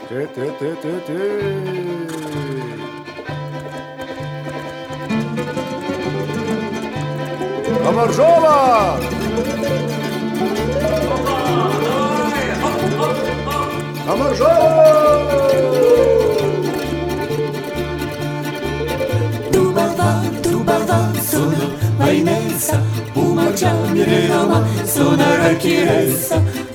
Ти. Комаржова! Комаржова! Dubava, sono vainenza, uma già mi reama, sono rachiressa.